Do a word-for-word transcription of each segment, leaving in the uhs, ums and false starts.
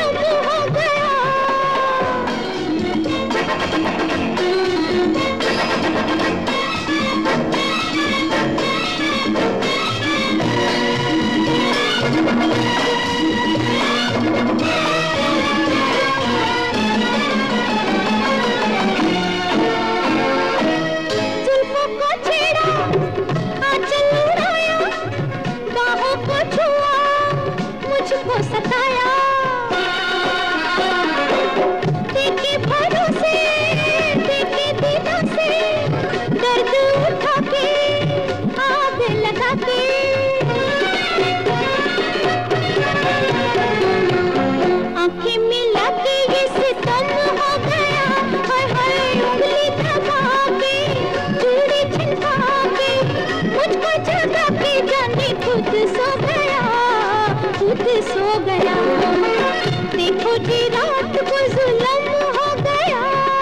जुल्म हो गया। जुल्फों को छेड़ा, आंचल उड़ाया, बाहों को छुआ, मुझको सताया। देखे भरोसे, देखे दिलों से, दर्द उठा के, आग लगा के। आंखें मिला के ये सितम हो गया। हाय हाय उंगली दबा के, चूड़ी छिनका के, मुझको जगा के जाने खुद सो गया, खुद सो गया। देखो जी रात को जुल्म हो गया।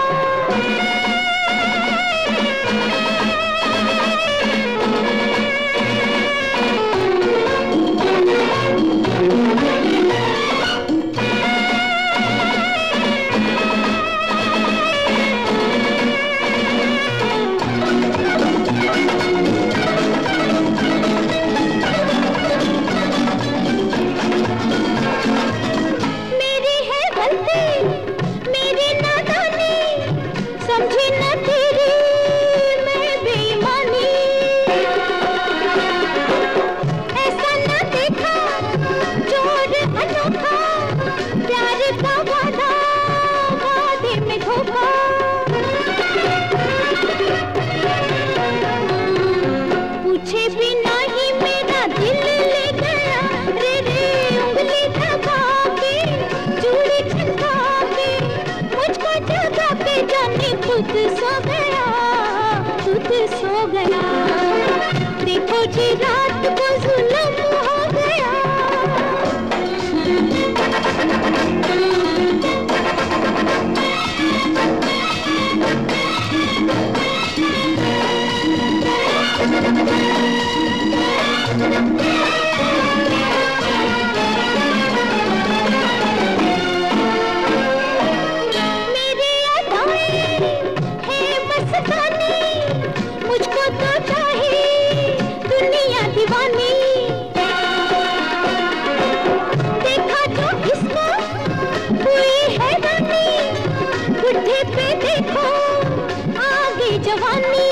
मेरी है गलती, मेरी नादानी, समझी न तेरी मैं बेईमानी। ऐसा न देखा चोर अनोखा, प्यार का वादा, वादे में धोखा। पूछे बिना ही मेरा दिल ले गया। रे रे उंगली दबा के, चूड़ी छिनका के, मुझको जगा के जाने खुद सो गया, खुद सो गया। देखो जी रात को जुल्म हो गया। मेरी अदाएं हैं मस्तानी, मुझको तो चाहिए दुनिया दीवानी। देखा जो इसको हुई हैरानी, बुढ़े पे देखो आगे जवानी।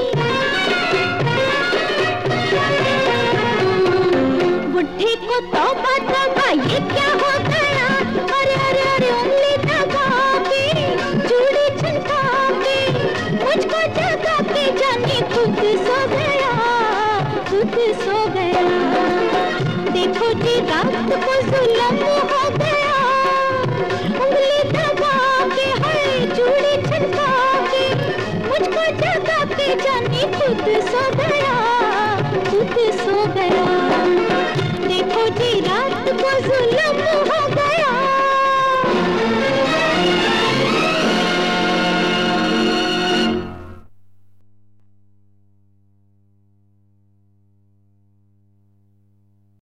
बुढ़े को तौबा तौबा ये क्या हो गया। अरे अरे अरे उंगली दबा के, चूड़ी छिनका के, मुझको जगा के जाने खुद सो गया, खुद सो गया। देखो जी रात को जुल्म हो गया। उंगली दबा के, है चूड़ी छिनका के, मुझको जगा के जाने खुद सो गया, खुद सो गया। देखो जी रात को जुल्म हो